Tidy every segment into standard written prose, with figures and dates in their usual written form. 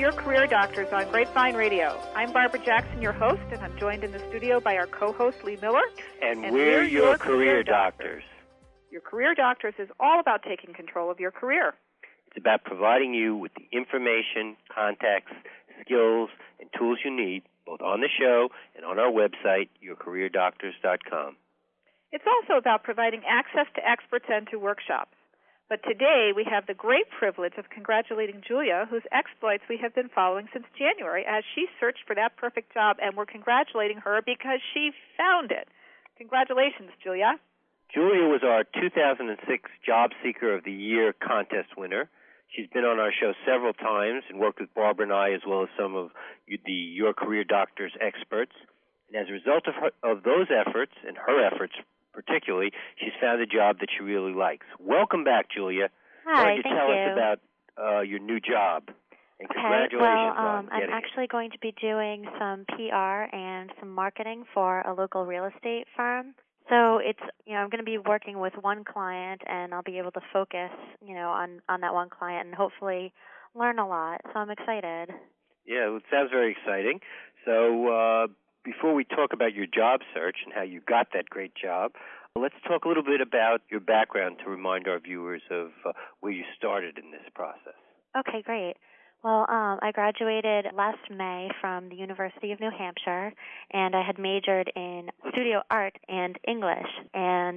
Your Career Doctors on Grapevine Radio. I'm Barbara Jackson, your host, and I'm joined in the studio by our co-host, Lee Miller. And we're your Career Doctors. Your Career Doctors is all about taking control of your career. It's about providing you with the information, contacts, skills, and tools you need, both on the show and on our website, yourcareerdoctors.com. It's also about providing access to experts and to workshops. But today we have the great privilege of congratulating Julia, whose exploits we have been following since January as she searched for that perfect job, and we're congratulating her because she found it. Congratulations, Julia. Julia was our 2006 Job Seeker of the Year contest winner. She's been on our show several times and worked with Barbara and I as well as some of Your Career Doctors experts. And as a result of those efforts and her efforts particularly, she's found a job that she really likes. Welcome back, Julia. Hi, Why don't you thank tell you. us about your new job? And okay, congratulations on I'm getting actually going to be doing some PR and some marketing for a local real estate firm. So it's, I'm going to be working with one client, and I'll be able to focus, on that one client and hopefully learn a lot. So I'm excited. Yeah, it sounds very exciting. So before we talk about your job search and how you got that great job, let's talk a little bit about your background to remind our viewers of where you started in this process. Okay, great. Well, I graduated last May from the University of New Hampshire, and I had majored in studio art and English. And,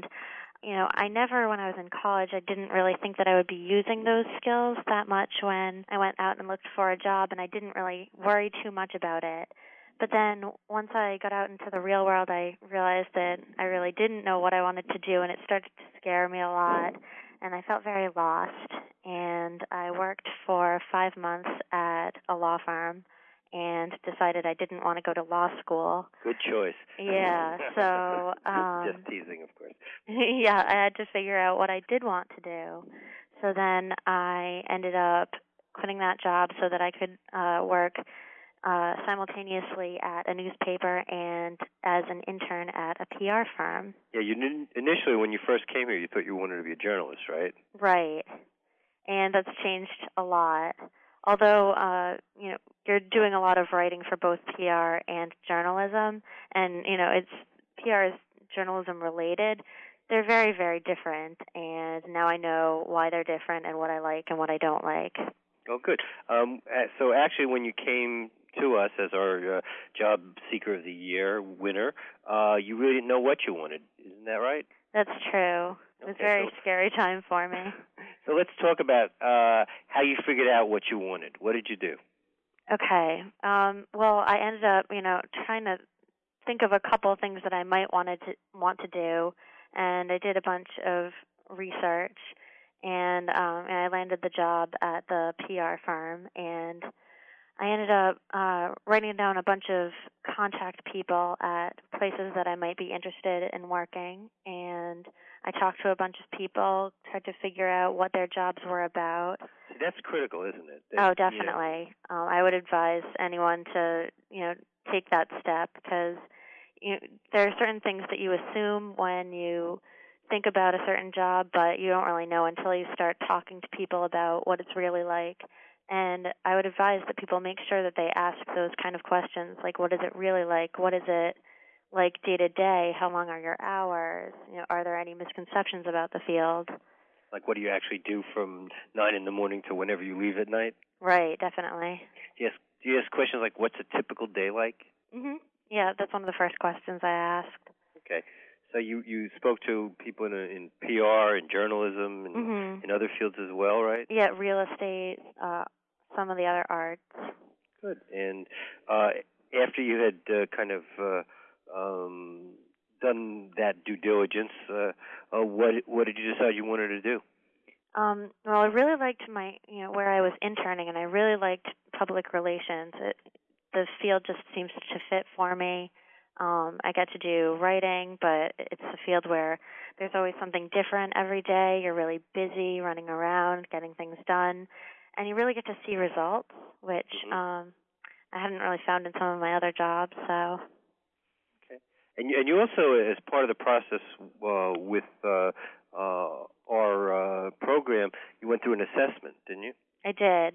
I never, when I was in college, I didn't really think that I would be using those skills that much when I went out and looked for a job, and I didn't really worry too much about it. But then once I got out into the real world, I realized that I really didn't know what I wanted to do, and it started to scare me a lot, and I felt very lost. And I worked for 5 months at a law firm and decided I didn't want to go to law school. Good choice. Yeah, so... Just teasing, of course. Yeah, I had to figure out what I did want to do. So then I ended up quitting that job so that I could work simultaneously at a newspaper and as an intern at a PR firm. Yeah, initially when you first came here, you thought you wanted to be a journalist, right? Right. And that's changed a lot. Although, you're doing a lot of writing for both PR and journalism, and, PR is journalism related. They're very, very different, and now I know why they're different and what I like and what I don't like. Oh, good. So actually when you came to us as our Job Seeker of the Year winner, you really didn't know what you wanted. Isn't that right? That's true. It was a very scary time for me. So let's talk about how you figured out what you wanted. What did you do? Okay. Well, I ended up, trying to think of a couple of things that I might want to do, and I did a bunch of research, and I landed the job at the PR firm, and I ended up writing down a bunch of contact people at places that I might be interested in working, and I talked to a bunch of people, tried to figure out what their jobs were about. See, that's critical, isn't it? Oh, definitely. I would advise anyone to, take that step because there are certain things that you assume when you think about a certain job, but you don't really know until you start talking to people about what it's really like. And I would advise that people make sure that they ask those kind of questions, like what is it really like? What is it like day to day? How long are your hours? Are there any misconceptions about the field? Like what do you actually do from 9 in the morning to whenever you leave at night? Right, definitely. Yes. Do you ask questions like what's a typical day like? Mhm. Yeah, that's one of the first questions I asked. Okay. So you spoke to people in PR and journalism and in other fields as well, right? Yeah, real estate, some of the other arts. Good. And after you had done that due diligence, what did you decide you wanted to do? Well, I really liked where I was interning, and I really liked public relations. The field just seems to fit for me. I get to do writing, but it's a field where there's always something different every day. You're really busy running around, getting things done, and you really get to see results, which I hadn't really found in some of my other jobs. So. Okay. And you also, as part of the process with our program, you went through an assessment, didn't you? I did.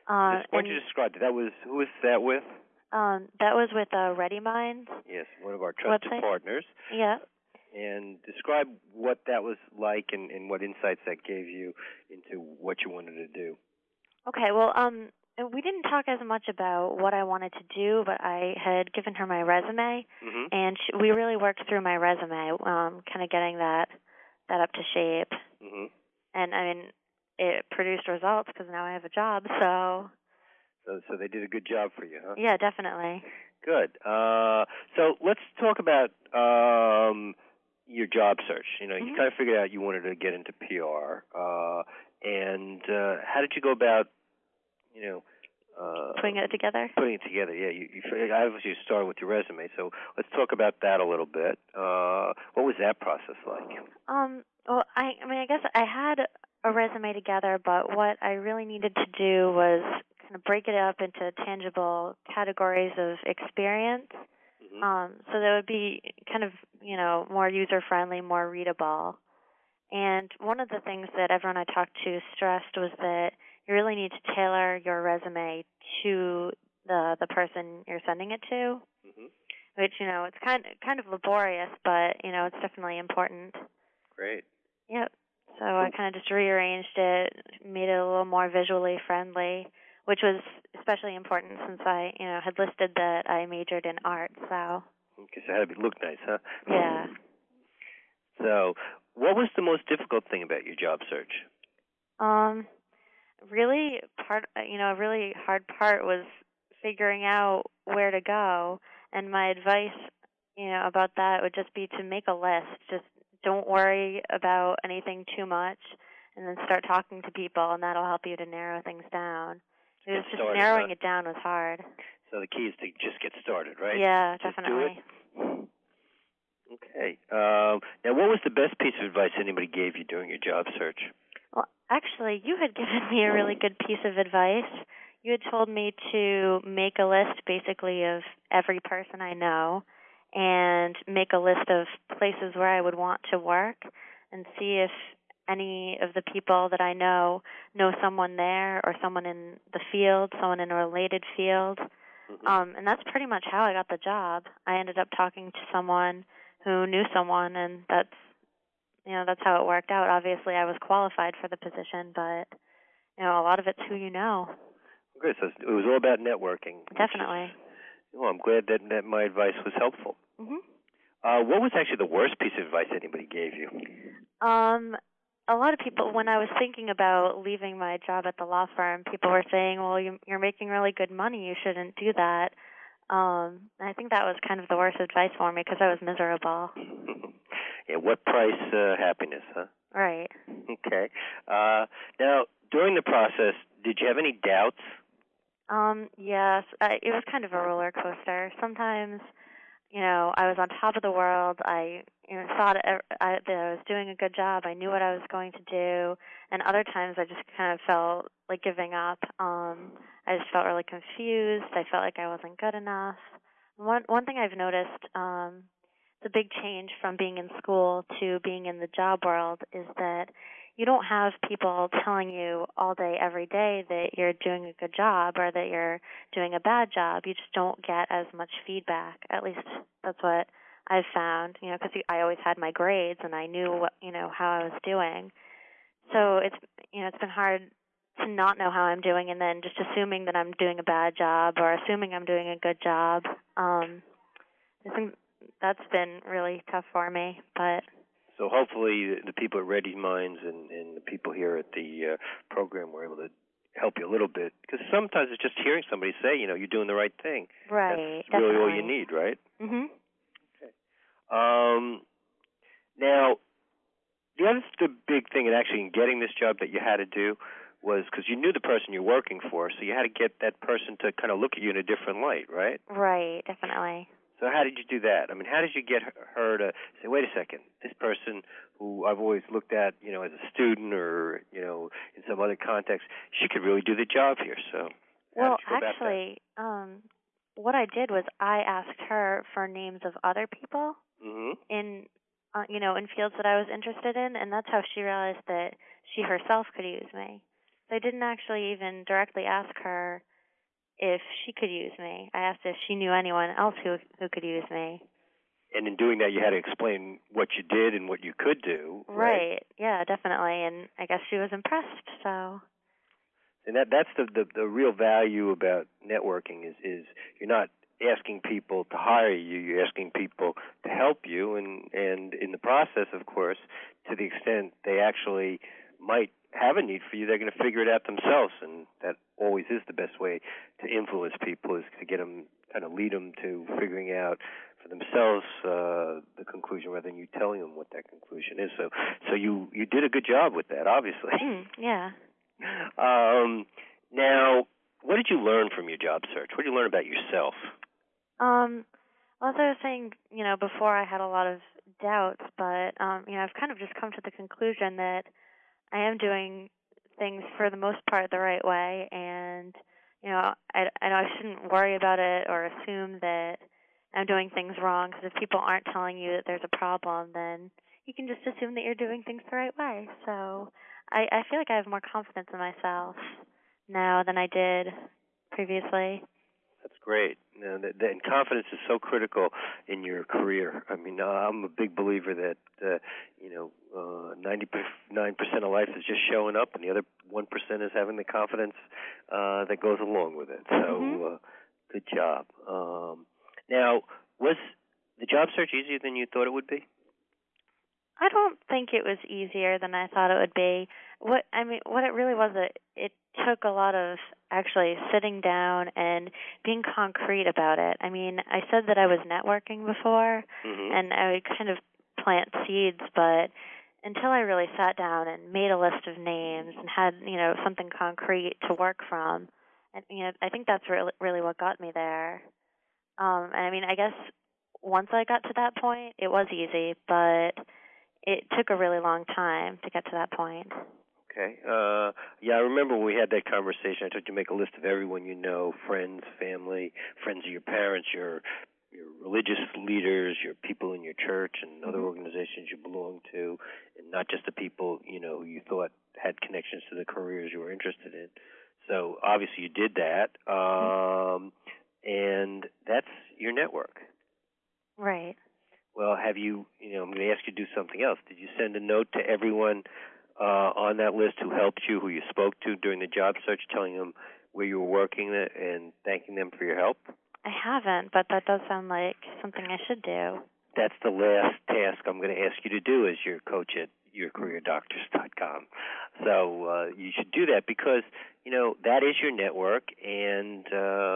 Why don't you describe that? Who was that with? That was with Ready Minds. Yes, one of our trusted partners. Yeah. And describe what that was like and what insights that gave you into what you wanted to do. Okay, well, we didn't talk as much about what I wanted to do, but I had given her my resume, and we really worked through my resume, kind of getting that up to shape. And, I mean, it produced results because now I have a job, so... So they did a good job for you, huh? Yeah, definitely. Good. So let's talk about your job search. You know, you kind of figured out you wanted to get into PR. And how did you go about, putting it together? Putting it together, yeah. You obviously started with your resume, so let's talk about that a little bit. What was that process like? Well, I guess I had a resume together, but what I really needed to do was kind of break it up into tangible categories of experience. So that would be kind of, more user-friendly, more readable. And one of the things that everyone I talked to stressed was that you really need to tailor your resume to the person you're sending it to, which, it's kind of laborious, but, it's definitely important. Great. Yep. So I kind of just rearranged it, made it a little more visually friendly, which was especially important since I, had listed that I majored in art, so. Okay, so it had to look nice, huh? Yeah. So what was the most difficult thing about your job search? Really a really hard part was figuring out where to go, and my advice, about that would just be to make a list. Just don't worry about anything too much, and then start talking to people, and that'll help you to narrow things down. Just narrowing it down was hard. So the key is to just get started, right? Yeah, just definitely. Do it. Okay. Now, what was the best piece of advice anybody gave you during your job search? Well, actually, you had given me a really good piece of advice. You had told me to make a list, basically, of every person I know, and make a list of places where I would want to work, and see if any of the people that I know someone there or someone in the field, someone in a related field. And that's pretty much how I got the job. I ended up talking to someone who knew someone, and that's how it worked out. Obviously, I was qualified for the position, but, a lot of it's who you know. Good. So it was all about networking. Definitely. Well, I'm glad that my advice was helpful. What was actually the worst piece of advice anybody gave you? A lot of people, when I was thinking about leaving my job at the law firm, people were saying, well, you're making really good money. You shouldn't do that. I think that was kind of the worst advice for me because I was miserable. Yeah, what price happiness, huh? Right. Okay. Now, during the process, did you have any doubts? Yes. It was kind of a roller coaster. Sometimes, I was on top of the world. I thought that I was doing a good job. I knew what I was going to do. And other times I just kind of felt like giving up. I just felt really confused. I felt like I wasn't good enough. One thing I've noticed, the big change from being in school to being in the job world is that you don't have people telling you all day, every day that you're doing a good job or that you're doing a bad job. You just don't get as much feedback. At least that's what I've found, because I always had my grades and I knew what, how I was doing. So it's been hard to not know how I'm doing and then just assuming that I'm doing a bad job or assuming I'm doing a good job. I think that's been really tough for me, but... So hopefully the people at Ready Minds and the people here at the program were able to help you a little bit. Because sometimes it's just hearing somebody say, you're doing the right thing. Right. That's really all you need, right? Okay. Now, the big thing in actually getting this job that you had to do was because you knew the person you're working for, so you had to get that person to kind of look at you in a different light, right? Right, definitely. So how did you do that? I mean, how did you get her to say, wait a second, this person who I've always looked at, as a student or, in some other context, she could really do the job here. So well, actually, what I did was I asked her for names of other people in, in fields that I was interested in, and that's how she realized that she herself could use me. So I didn't actually even directly ask her if she could use me. I asked if she knew anyone else who could use me. And in doing that, you had to explain what you did and what you could do, right? Right. Yeah, definitely. And I guess she was impressed. So. And that's the real value about networking is you're not asking people to hire you, you're asking people to help you, and in the process, of course, to the extent they actually might have a need for you, they're going to figure it out themselves, and that always is the best way to influence people, is to get them, kind of lead them to figuring out for themselves the conclusion rather than you telling them what that conclusion is. So you did a good job with that, obviously. Yeah. Now, what did you learn from your job search? What did you learn about yourself? Well, as I was saying, before, I had a lot of doubts, but I've kind of just come to the conclusion that I am doing things for the most part the right way, and I know I shouldn't worry about it or assume that I'm doing things wrong, because if people aren't telling you that there's a problem, then you can just assume that you're doing things the right way. So I feel like I have more confidence in myself now than I did previously. That's great. And confidence is so critical in your career. I mean, I'm a big believer that 99% of life is just showing up, and the other 1% is having the confidence that goes along with it. So, good job. Now, was the job search easier than you thought it would be? I don't think it was easier than I thought it would be. What it really was, it took a lot of actually sitting down and being concrete about it. I mean, I said that I was networking before, and I would kind of plant seeds, but until I really sat down and made a list of names and had, something concrete to work from, and I think that's really what got me there. And I mean, I guess once I got to that point, it was easy, but it took a really long time to get to that point. Okay. Yeah, I remember when we had that conversation, I told you to make a list of everyone you know, friends, family, friends of your parents, your religious leaders, your people in your church and other organizations you belong to, and not just the people, who you thought had connections to the careers you were interested in. So obviously you did that, and that's your network. Right. Well, have you, I'm going to ask you to do something else. Did you send a note to everyone on that list who helped you, who you spoke to during the job search, telling them where you were working and thanking them for your help? I haven't, but that does sound like something I should do. That's the last task I'm going to ask you to do as your coach at yourcareerdoctors.com. So you should do that because, that is your network, and,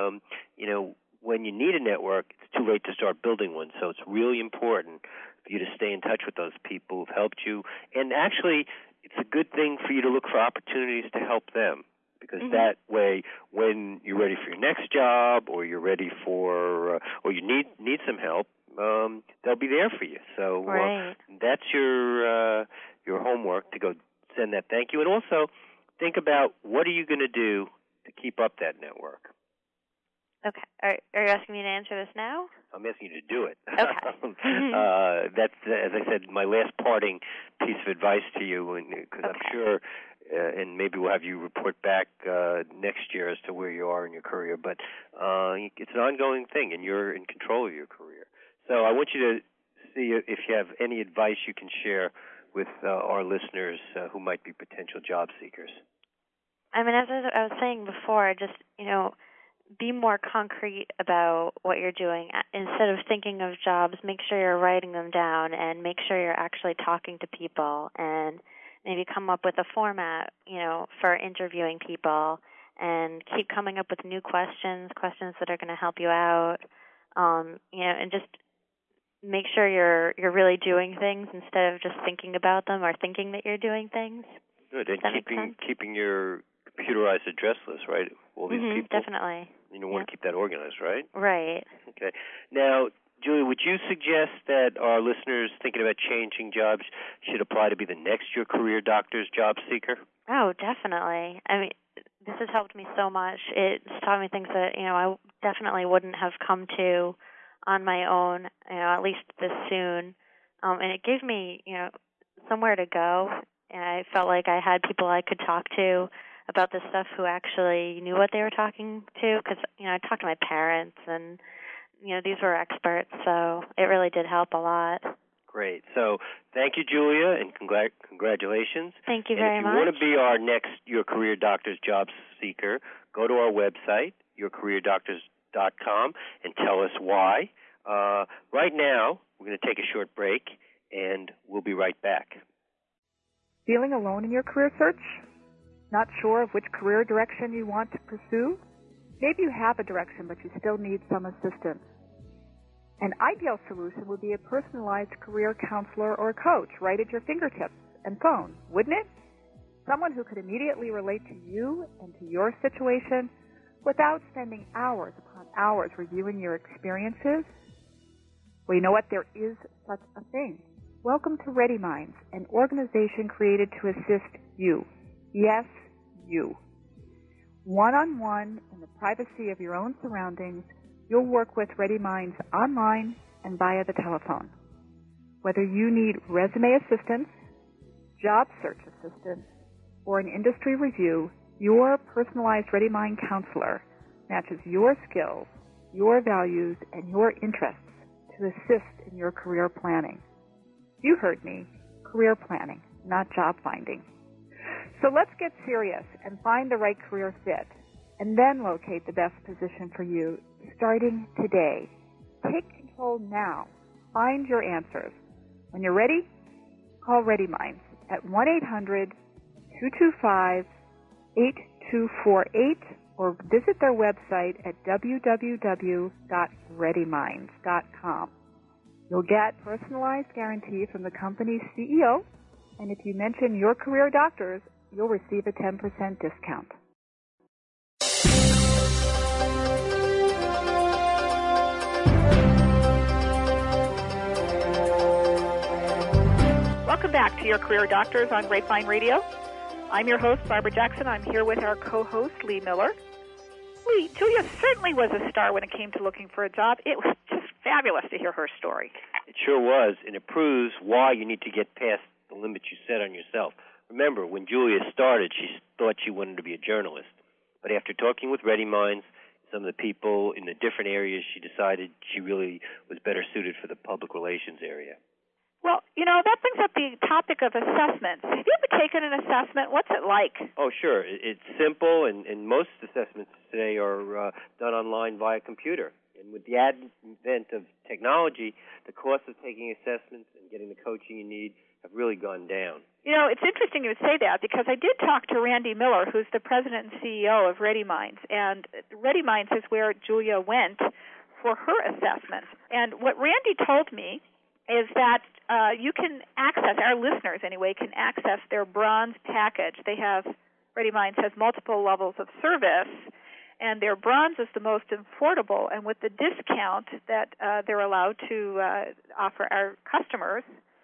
when you need a network, it's too late to start building one. So it's really important for you to stay in touch with those people who've helped you. And actually, it's a good thing for you to look for opportunities to help them, because that way, when you're ready for your next job, or you're ready for, or you need some help, they'll be there for you. So that's your homework, to go send that thank you. And also think about, what are you going to do to keep up that network? Okay. Are you asking me to answer this now? I'm asking you to do it. Okay. That's, as I said, my last parting piece of advice to you, because I'm sure, and maybe we'll have you report back next year as to where you are in your career, but it's an ongoing thing, and you're in control of your career. So I want you to see if you have any advice you can share with our listeners who might be potential job seekers. I mean, as I was saying before, just, be more concrete about what you're doing. Instead of thinking of jobs, make sure you're writing them down, and make sure you're actually talking to people, and maybe come up with a format, for interviewing people, and keep coming up with new questions that are going to help you out, and just make sure you're really doing things instead of just thinking about them or thinking that you're doing things. Good, and keeping your computerized address list, right? All these people. Definitely. You want to keep that organized, right? Right. Okay. Now, Julie, would you suggest that our listeners thinking about changing jobs should apply to be the next Your Career Doctors job seeker? Oh, definitely. I mean, this has helped me so much. It's taught me things that, I definitely wouldn't have come to on my own, at least this soon. And it gave me, somewhere to go. And I felt like I had people I could talk to about this stuff who actually knew what they were talking to, because, I talked to my parents, and, these were experts, so it really did help a lot. Great. So thank you, Julia, and congratulations. Thank you very much. If you want to be our next Your Career Doctors job seeker, go to our website, yourcareerdoctors.com, and tell us why. Right now, we're going to take a short break, and we'll be right back. Feeling alone in your career search? Not sure of which career direction you want to pursue? Maybe you have a direction, but you still need some assistance. An ideal solution would be a personalized career counselor or coach right at your fingertips and phone, wouldn't it? Someone who could immediately relate to you and to your situation without spending hours upon hours reviewing your experiences. Well, you know what? There is such a thing. Welcome to Ready Minds, an organization created to assist you. Yes, you. One-on-one in the privacy of your own surroundings, you'll work with Ready Minds online and via the telephone. Whether you need resume assistance, job search assistance, or an industry review, your personalized Ready Mind counselor matches your skills, your values, and your interests to assist in your career planning. You heard me, career planning, not job finding. So let's get serious and find the right career fit, and then locate the best position for you, starting today. Take control now. Find your answers. When you're ready, call Ready Minds at 1-800-225-8248 or visit their website at www.readyminds.com. You'll get personalized guarantee from the company's CEO, and if you mention Your Career Doctors, you'll receive a 10% discount. Welcome back to Your Career Doctors on Grapevine Radio. I'm your host, Barbara Jackson. I'm here with our co-host, Lee Miller. Lee, Julia certainly was a star when it came to looking for a job. It was just fabulous to hear her story. It sure was, and it proves why you need to get past the limits you set on yourself. Remember, when Julia started, she thought she wanted to be a journalist. But after talking with Ready Minds, some of the people in the different areas, she decided she really was better suited for the public relations area. Well, that brings up the topic of assessments. Have you ever taken an assessment? What's it like? Oh, sure. It's simple, and most assessments today are done online via computer. And with the advent of technology, the cost of taking assessments and getting the coaching you need have really gone down. It's interesting you would say that, because I did talk to Randy Miller, who's the president and CEO of Ready Minds. And Ready Minds is where Julia went for her assessment. And what Randy told me is that you can access, our listeners anyway, can access their bronze package. Ready Minds has multiple levels of service, and their bronze is the most affordable. And with the discount that they're allowed to offer our customers,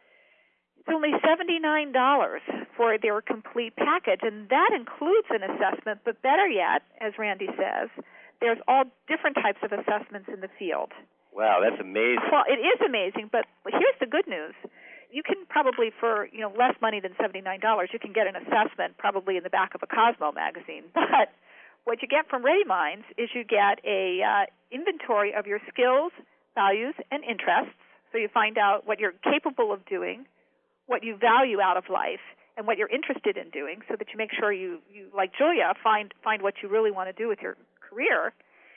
it's only $79 for their complete package, and that includes an assessment. But better yet, as Randy says, there's all different types of assessments in the field. Wow, that's amazing. Well, it is amazing, but here's the good news. You can probably, for less money than $79, you can get an assessment probably in the back of a Cosmo magazine. But what you get from Ready Minds is you get a inventory of your skills, values, and interests. So you find out what you're capable of doing, what you value out of life, and what you're interested in doing, so that you make sure you like Julia, find what you really want to do with your career.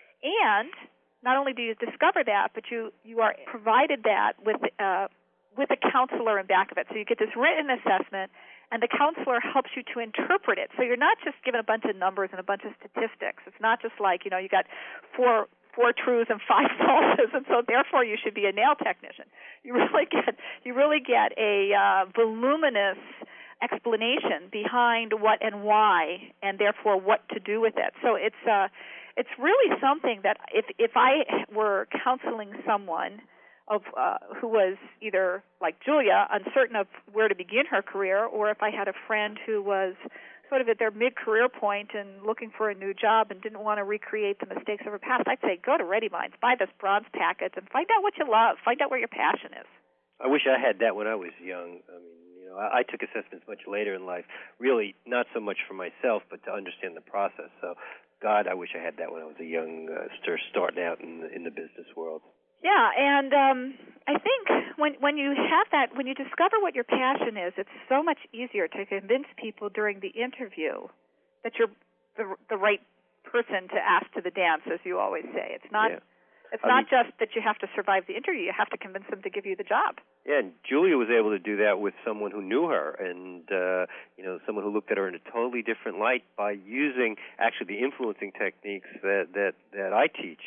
And not only do you discover that, but you are provided that with a counselor in back of it. So you get this written assessment, and the counselor helps you to interpret it. So you're not just given a bunch of numbers and a bunch of statistics. It's not just like, you got four truths and 5 falses, and so therefore you should be a nail technician. You really get a voluminous explanation behind what and why, and therefore what to do with it. So it's really something that if I were counseling someone who was either like Julia, uncertain of where to begin her career, or if I had a friend who was sort of at their mid-career point and looking for a new job and didn't want to recreate the mistakes of her past, I'd say go to Ready Minds, buy this bronze package, and find out what you love, find out where your passion is. I wish I had that when I was young. I took assessments much later in life, really not so much for myself, but to understand the process. So, God, I wish I had that when I was a young starting out in the business world. Yeah, and I think when you have that, when you discover what your passion is, it's so much easier to convince people during the interview that you're the right person to ask to the dance, as you always say. It's not. Yeah. It's not just that you have to survive the interview. You have to convince them to give you the job. Yeah, and Julia was able to do that with someone who knew her, and someone who looked at her in a totally different light by using actually the influencing techniques that I teach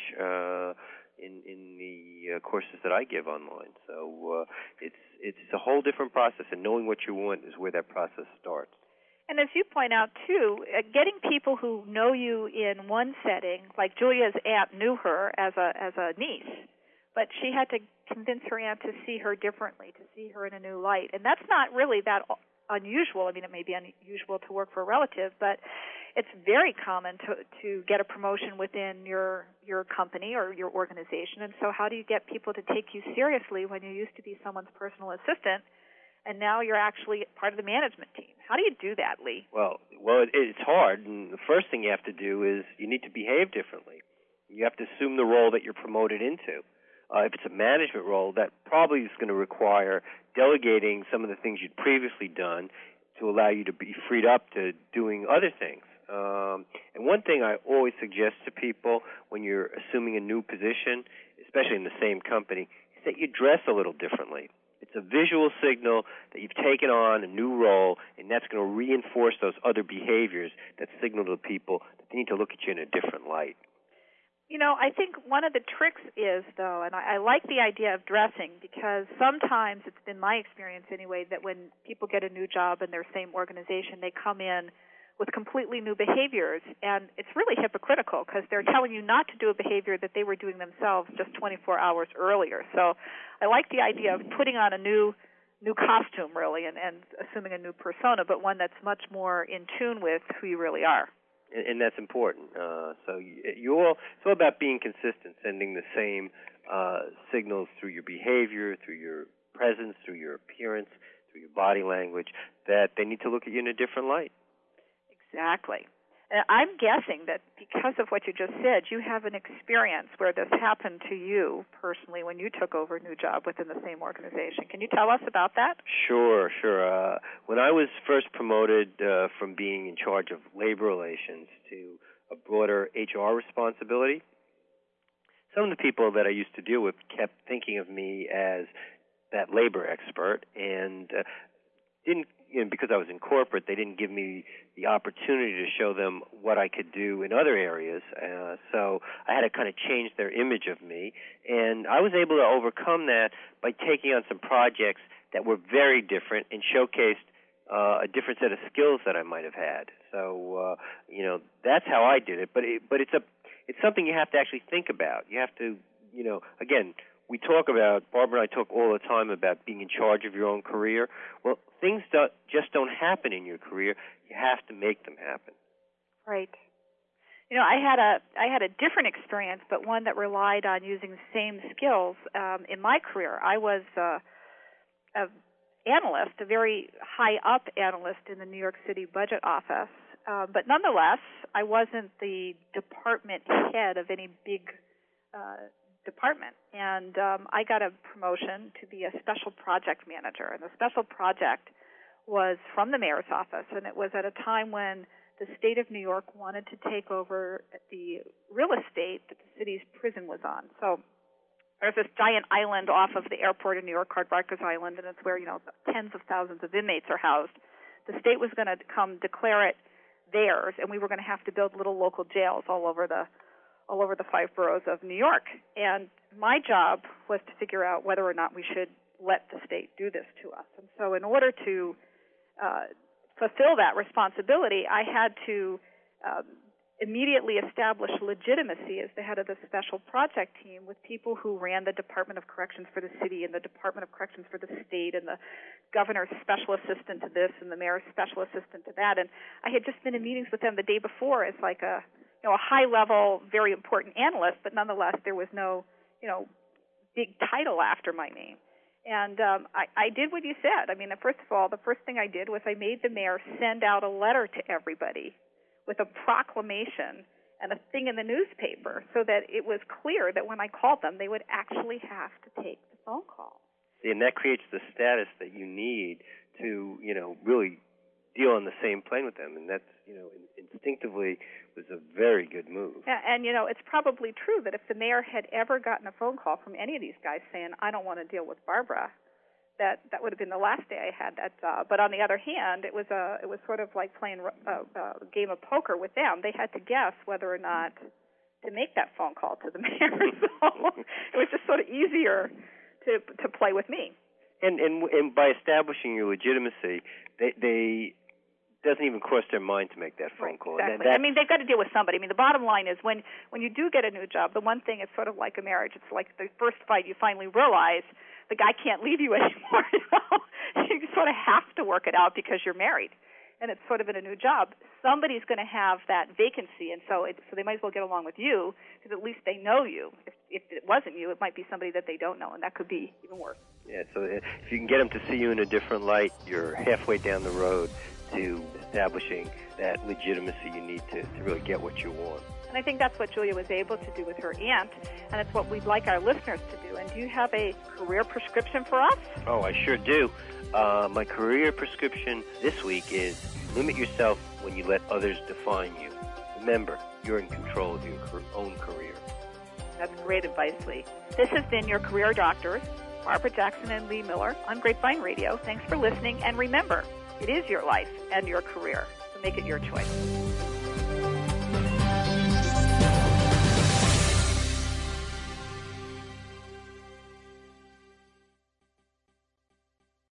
in the courses that I give online. So it's a whole different process, and knowing what you want is where that process starts. And as you point out, too, getting people who know you in one setting, like Julia's aunt knew her as a niece, but she had to convince her aunt to see her differently, to see her in a new light. And that's not really that unusual. I mean, it may be unusual to work for a relative, but it's very common to get a promotion within your company or your organization. And so how do you get people to take you seriously when you used to be someone's personal assistant and now you're actually part of the management team? How do you do that, Lee? Well, it's hard, and the first thing you have to do is you need to behave differently. You have to assume the role that you're promoted into. If it's a management role, that probably is going to require delegating some of the things you'd previously done to allow you to be freed up to doing other things. And one thing I always suggest to people when you're assuming a new position, especially in the same company, is that you dress a little differently. It's a visual signal that you've taken on a new role, and that's going to reinforce those other behaviors that signal to people that they need to look at you in a different light. You know, I think one of the tricks is, though, and I like the idea of dressing, because sometimes it's been my experience anyway that when people get a new job in their same organization, they come in with completely new behaviors, and it's really hypocritical because they're telling you not to do a behavior that they were doing themselves just 24 hours earlier. So I like the idea of putting on a new costume, really, and assuming a new persona, but one that's much more in tune with who you really are. And that's important. So it's all about being consistent, sending the same signals through your behavior, through your presence, through your appearance, through your body language, that they need to look at you in a different light. Exactly. And I'm guessing that because of what you just said, you have an experience where this happened to you personally when you took over a new job within the same organization. Can you tell us about that? Sure. When I was first promoted from being in charge of labor relations to a broader HR responsibility, some of the people that I used to deal with kept thinking of me as that labor expert, and because I was in corporate, they didn't give me the opportunity to show them what I could do in other areas. So I had to kind of change their image of me. And I was able to overcome that by taking on some projects that were very different and showcased a different set of skills that I might have had. So, that's how I did it. But it's something you have to actually think about. You have to, again, Barbara and I talk all the time about being in charge of your own career. Well, things just don't happen in your career. You have to make them happen. Right. I had a different experience, but one that relied on using the same skills. In my career, I was an analyst, a very high-up analyst in the New York City budget office. But nonetheless, I wasn't the department head of any big department, and I got a promotion to be a special project manager, and the special project was from the mayor's office, and it was at a time when the state of New York wanted to take over the real estate that the city's prison was on. So there's this giant island off of the airport in New York called Rikers Island, and it's where tens of thousands of inmates are housed. The state was going to come declare it theirs, and we were going to have to build little local jails all over the 5 boroughs of New York. And my job was to figure out whether or not we should let the state do this to us. And so in order to fulfill that responsibility, I had to immediately establish legitimacy as the head of the special project team with people who ran the Department of Corrections for the city and the Department of Corrections for the state and the governor's special assistant to this and the mayor's special assistant to that. And I had just been in meetings with them the day before as like a high-level, very important analyst, but nonetheless there was no, big title after my name. And I did what you said. I mean, first of all, the first thing I did was I made the mayor send out a letter to everybody with a proclamation and a thing in the newspaper so that it was clear that when I called them, they would actually have to take the phone call. And that creates the status that you need to, really deal on the same plane with them. And that's, instinctively was a very good move. And it's probably true that if the mayor had ever gotten a phone call from any of these guys saying, I don't want to deal with Barbara, that would have been the last day I had that job. But on the other hand, it was sort of like playing a game of poker with them. They had to guess whether or not to make that phone call to the mayor. So it was just sort of easier to play with me. And by establishing your legitimacy, they doesn't even cross their mind to make that phone call. Exactly. I mean, they've got to deal with somebody. I mean, the bottom line is when you do get a new job, the one thing is sort of like a marriage. It's like the first fight you finally realize the guy can't leave you anymore. You sort of have to work it out because you're married. And it's sort of in a new job. Somebody's going to have that vacancy, and so they might as well get along with you because at least they know you. If it wasn't you, it might be somebody that they don't know, and that could be even worse. Yeah, so if you can get them to see you in a different light, you're halfway down the road to establishing that legitimacy you need to really get what you want. And I think that's what Julia was able to do with her aunt, and it's what we'd like our listeners to do. And do you have a career prescription for us? Oh, I sure do. My career prescription this week is limit yourself when you let others define you. Remember, you're in control of your own career. That's great advice, Lee. This has been your Career Doctors, Barbara Jackson and Lee Miller on Grapevine Radio. Thanks for listening, and remember, it is your life and your career, so make it your choice.